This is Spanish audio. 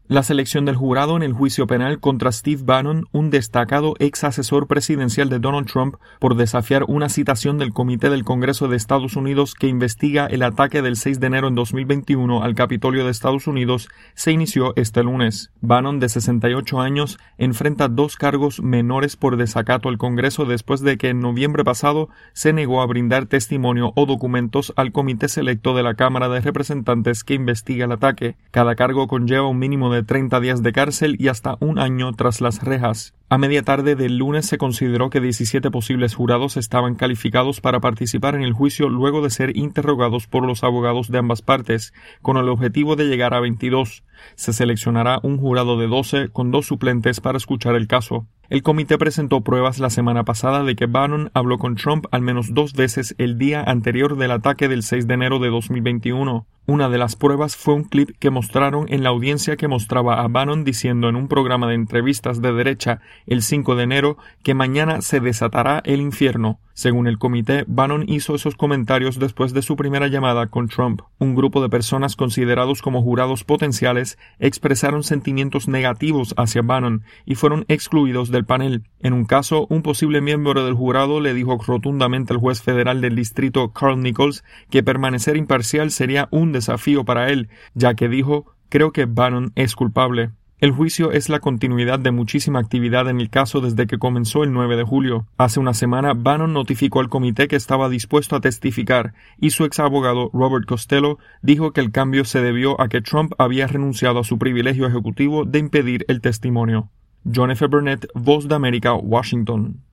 La selección del jurado en el juicio penal contra Steve Bannon, un destacado ex asesor presidencial de Donald Trump, por desafiar una citación del Comité del Congreso de Estados Unidos que investiga el ataque del 6 de enero en 2021 al Capitolio de Estados Unidos, se inició este lunes. Bannon, de 68 años, enfrenta 2 cargos menores por desacato al Congreso después de que en noviembre pasado se negó a brindar testimonio o documentos al Comité Selecto de la Cámara de Representantes que investiga el ataque. Cada cargo conlleva un mínimo de 30 días de cárcel y hasta 1 año tras las rejas. A media tarde del lunes se consideró que 17 posibles jurados estaban calificados para participar en el juicio luego de ser interrogados por los abogados de ambas partes, con el objetivo de llegar a 22. Se seleccionará un jurado de 12 con 2 suplentes para escuchar el caso. El comité presentó pruebas la semana pasada de que Bannon habló con Trump al menos 2 veces el día anterior del ataque del 6 de enero de 2021. Una de las pruebas fue un clip que mostraron en la audiencia que mostraba a Bannon diciendo en un programa de entrevistas de derecha el 5 de enero que mañana se desatará el infierno. Según el comité, Bannon hizo esos comentarios después de su primera llamada con Trump. Un grupo de personas considerados como jurados potenciales expresaron sentimientos negativos hacia Bannon y fueron excluidos del panel. En un caso, un posible miembro del jurado le dijo rotundamente al juez federal del distrito Carl Nichols que permanecer imparcial sería un desafío para él, ya que dijo: «Creo que Bannon es culpable». El juicio es la continuidad de muchísima actividad en el caso desde que comenzó el 9 de julio. Hace una semana, Bannon notificó al comité que estaba dispuesto a testificar y su ex abogado Robert Costello dijo que el cambio se debió a que Trump había renunciado a su privilegio ejecutivo de impedir el testimonio. John F. Burnett, Voz de América, Washington.